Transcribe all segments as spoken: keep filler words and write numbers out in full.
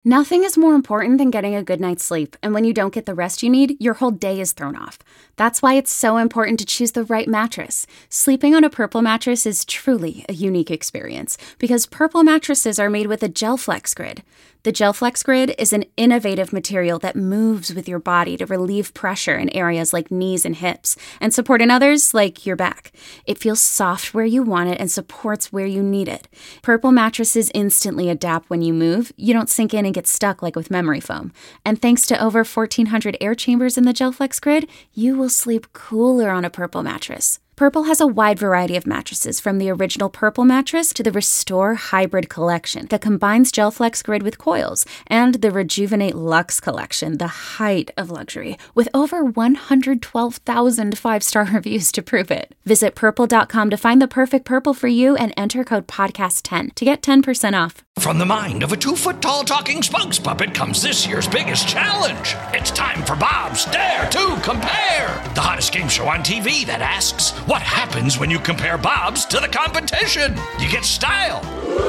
Nothing is more important than getting a good night's sleep, and when you don't get the rest you need, your whole day is thrown off. That's why it's so important to choose the right mattress. Sleeping on a Purple mattress is truly a unique experience, because Purple mattresses are made with a GelFlex Grid. The GelFlex Grid is an innovative material that moves with your body to relieve pressure in areas like knees and hips, and support in others like your back. It feels soft where you want it and supports where you need it. Purple mattresses instantly adapt when you move. You don't sink in and get stuck like with memory foam. And thanks to over fourteen hundred air chambers in the GelFlex Grid, you will sleep cooler on a Purple mattress. Purple has a wide variety of mattresses, from the original Purple mattress to the Restore Hybrid collection that combines GelFlex Grid with coils, and the Rejuvenate Luxe collection, the height of luxury, with over one hundred twelve thousand five-star reviews to prove it. Visit purple dot com to find the perfect Purple for you and enter code podcast ten to get ten percent off. From the mind of a two-foot-tall talking spokes puppet comes this year's biggest challenge. It's time for Bob's Dare to Compare, the hottest game show on T V that asks, what happens when you compare Bob's to the competition? You get style.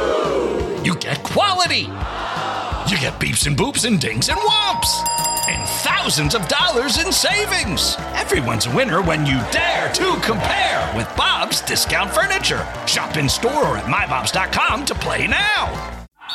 You get quality. You get beeps and boops and dings and whomps. And thousands of dollars in savings. Everyone's a winner when you dare to compare with Bob's Discount Furniture. Shop in store or at my bobs dot com to play now.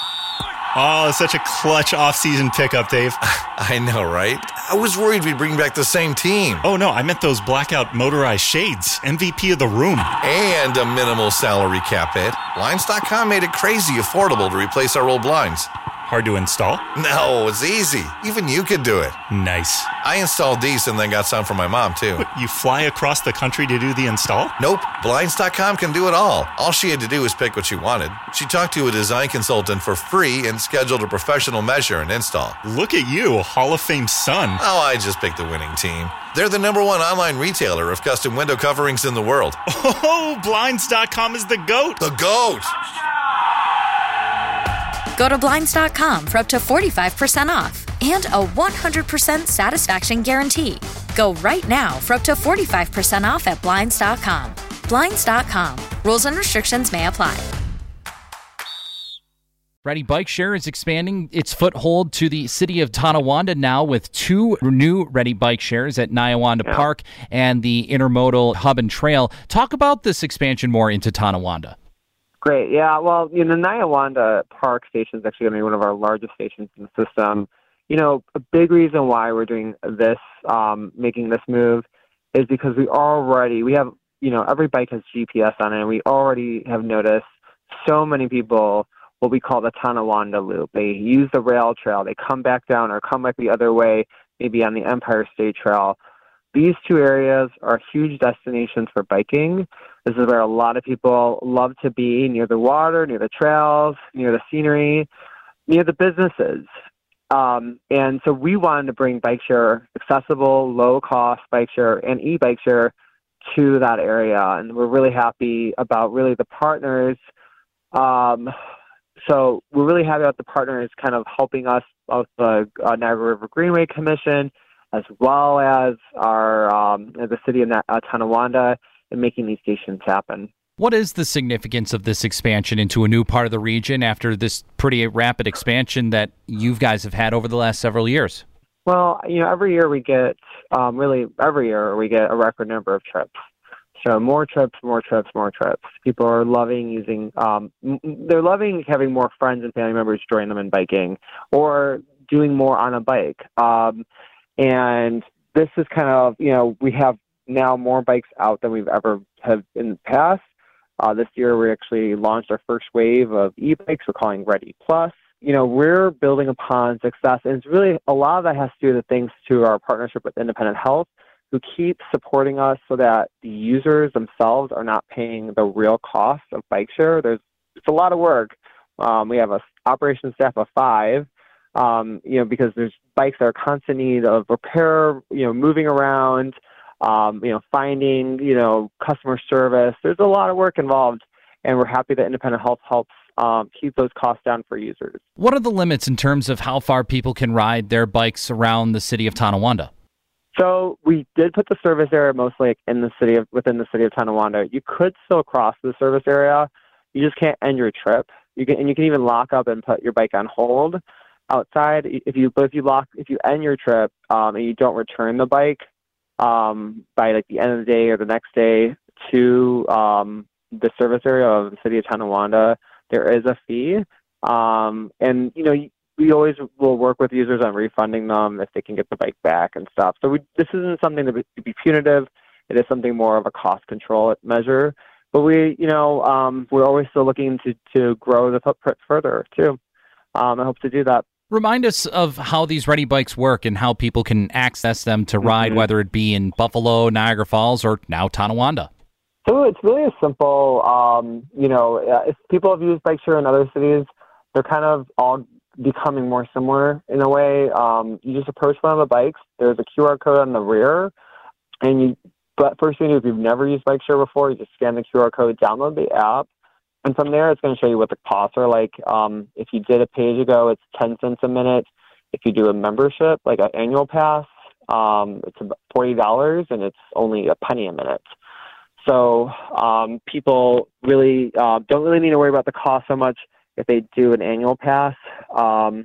Oh, such a clutch off-season pickup, Dave. I know, right? I was worried we'd bring back the same team. Oh, no, I meant those blackout motorized shades. M V P of the room. And a minimal salary cap hit. Blinds dot com made it crazy affordable to replace our old blinds. Hard to install? No, it's easy. Even you could do it. Nice. I installed these and then got some for my mom, too. What, you fly across the country to do the install? Nope. Blinds dot com can do it all. All she had to do was pick what she wanted. She talked to a design consultant for free and scheduled a professional measure and install. Look at you, Hall of Fame son. Oh, I just picked the winning team. They're the number one online retailer of custom window coverings in the world. Oh, Blinds dot com is the GOAT. The GOAT! Go to Blinds dot com for up to forty-five percent off and a one hundred percent satisfaction guarantee. Go right now for up to forty-five percent off at Blinds dot com. Blinds dot com. Rules and restrictions may apply. Ready Bike Share is expanding its foothold to the city of Tonawanda now with two new Ready Bike Shares at Niawanda yeah. Park and the Intermodal Hub and Trail. Talk about this expansion more into Tonawanda. Great. Yeah, well, you know, Niawanda Park Station is actually going to be one of our largest stations in the system. You know, a big reason why we're doing this, um, making this move, is because we already, we have, you know, every bike has G P S on it, and we already have noticed so many people what we call the Tonawanda Loop. They use the rail trail, they come back down or come back the other way, maybe on the Empire State Trail. These two areas are huge destinations for biking. This is where a lot of people love to be, near the water, near the trails, near the scenery, near the businesses. Um, and so we wanted to bring bike share, accessible, low-cost bike share, and e-bike share to that area. And we're really happy about really the partners. Um, so we're really happy about the partners kind of helping us, both the uh, Niagara River Greenway Commission, as well as our um, the city of uh, Tonawanda, and making these stations happen. What is the significance of this expansion into a new part of the region after this pretty rapid expansion that you guys have had over the last several years? Well, you know, every year we get, um, really every year we get a record number of trips. So more trips, more trips, more trips. People are loving using, um, they're loving having more friends and family members join them in biking or doing more on a bike. Um, and this is kind of, you know, we have now more bikes out than we've ever have in the past. Uh, this year we actually launched our first wave of e-bikes we're calling Ready Plus. You know, we're building upon success, and it's really, a lot of that has to do with thanks to our partnership with Independent Health, who keep supporting us so that the users themselves are not paying the real cost of bike share. There's, it's a lot of work. Um, we have a operations staff of five, um, you know, because there's bikes that are constant need of repair, you know, moving around, um, you know, finding, you know, customer service. There's a lot of work involved, and we're happy that Independent Health helps um, keep those costs down for users. What are the limits in terms of how far people can ride their bikes around the city of Tonawanda? So we did put the service area mostly in the city of, within the city of Tonawanda. You could still cross the service area. You just can't end your trip. You can, and you can even lock up and put your bike on hold. outside. If you but if you lock if you end your trip um, and you don't return the bike um, by like the end of the day or the next day to um, the service area of the city of Tonawanda, there is a fee. Um, and you know we always will work with users on refunding them if they can get the bike back and stuff. So we, this isn't something to be, to be punitive. It is something more of a cost control measure. But we, you know, um, we're always still looking to, to grow the footprint further, too. Um, I hope to do that. Remind us of how these Ready Bikes work and how people can access them to ride, mm-hmm. whether it be in Buffalo, Niagara Falls, or now Tonawanda. So it's really a simple, um, you know, if people have used BikeShare in other cities, they're kind of all becoming more similar in a way. Um, you just approach one of the bikes. There's a Q R code on the rear, and you But first thing, if you've never used BikeShare before, you just scan the Q R code, download the app, and from there, it's going to show you what the costs are like. Um, if you did a pay-as-you-go, it's ten cents a minute. If you do a membership, like an annual pass, um, it's about forty dollars, and it's only a penny a minute. So um, people really uh, don't really need to worry about the cost so much if they do an annual pass. Um,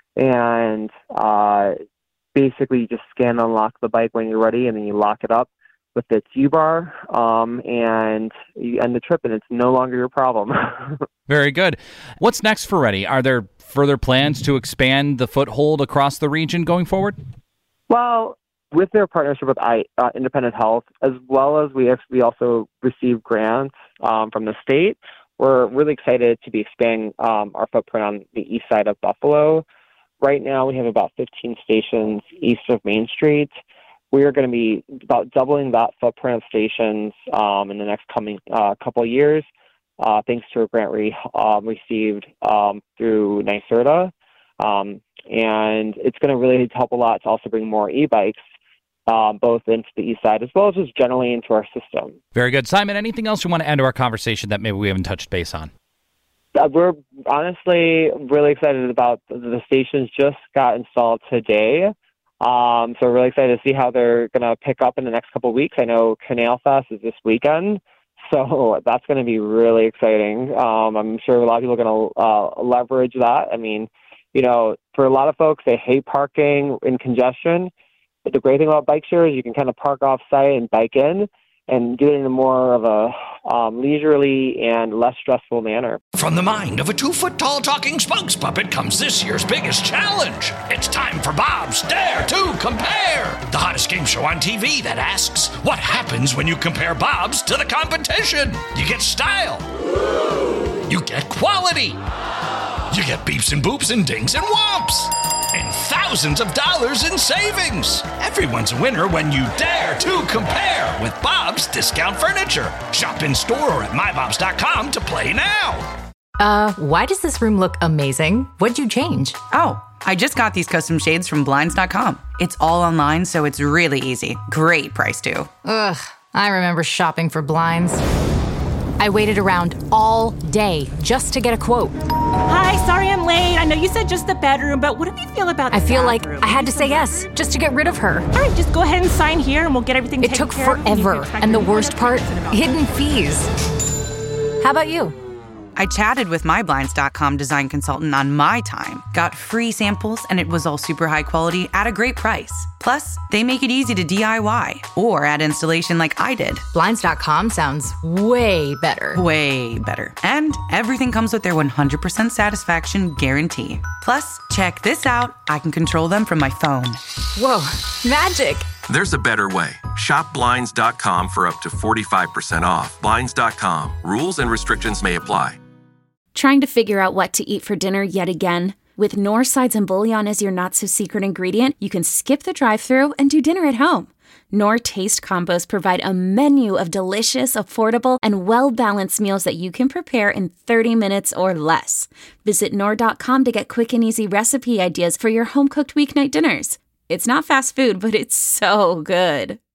and uh, basically, you just scan and unlock the bike when you're ready, and then you lock it up with its U-bar, um, and you end the trip, and it's no longer your problem. Very good. What's next for Ready? Are there further plans to expand the foothold across the region going forward? Well, with their partnership with I, uh, Independent Health, as well as we actually also receive grants um, from the state, we're really excited to be expanding um, our footprint on the east side of Buffalo. Right now, we have about fifteen stations east of Main Street. We are going to be about doubling that footprint of stations um, in the next coming uh, couple of years, uh, thanks to a grant we uh, received um, through NYSERDA. Um, and it's going to really help a lot to also bring more e-bikes, uh, both into the east side as well as just generally into our system. Very good. Simon, anything else you want to add to our conversation that maybe we haven't touched base on? Uh, we're honestly really excited about the, the stations just got installed today. Um, so we're really excited to see how they're going to pick up in the next couple of weeks. I know Canal Fest is this weekend, so that's going to be really exciting. Um, I'm sure a lot of people are going to uh, leverage that. I mean, you know, for a lot of folks, they hate parking in congestion. But the great thing about BikeShare is you can kind of park off-site and bike in and do it in a more of a um, leisurely and less stressful manner. From the mind of a two-foot-tall talking spokes puppet comes this year's biggest challenge. It's time for Bob's Dare to Compare, the hottest game show on T V that asks, what happens when you compare Bobs to the competition? You get style. You get quality. You get beeps and boops and dings and whomps. And thousands of dollars in savings. Everyone's a winner when you dare to compare with Bob's Discount Furniture. Shop in store or at my bobs dot com to play now. Uh, why does this room look amazing? What'd you change? Oh, I just got these custom shades from blinds dot com. It's all online, so it's really easy. Great price, too. Ugh, I remember shopping for blinds. I waited around all day just to get a quote. Hi, sorry I'm late. I know you said just the bedroom, but what do you feel about the I feel bathroom? like I had to say yes just to get rid of her. All right, just go ahead and sign here and we'll get everything It taken took care of. forever, and the worst part, hidden fees. How about you? I chatted with my blinds dot com design consultant on my time, got free samples, and it was all super high quality at a great price. Plus, they make it easy to D I Y or add installation like I did. blinds dot com sounds way better. Way better. And everything comes with their one hundred percent satisfaction guarantee. Plus, check this out. I can control them from my phone. Whoa, magic. There's a better way. Shop blinds dot com for up to forty-five percent off. blinds dot com. Rules and restrictions may apply. Trying to figure out what to eat for dinner yet again? With Knorr sides and bouillon as your not-so-secret ingredient, you can skip the drive-thru and do dinner at home. Knorr Taste Combos provide a menu of delicious, affordable, and well-balanced meals that you can prepare in thirty minutes or less. Visit Knorr dot com to get quick and easy recipe ideas for your home-cooked weeknight dinners. It's not fast food, but it's so good.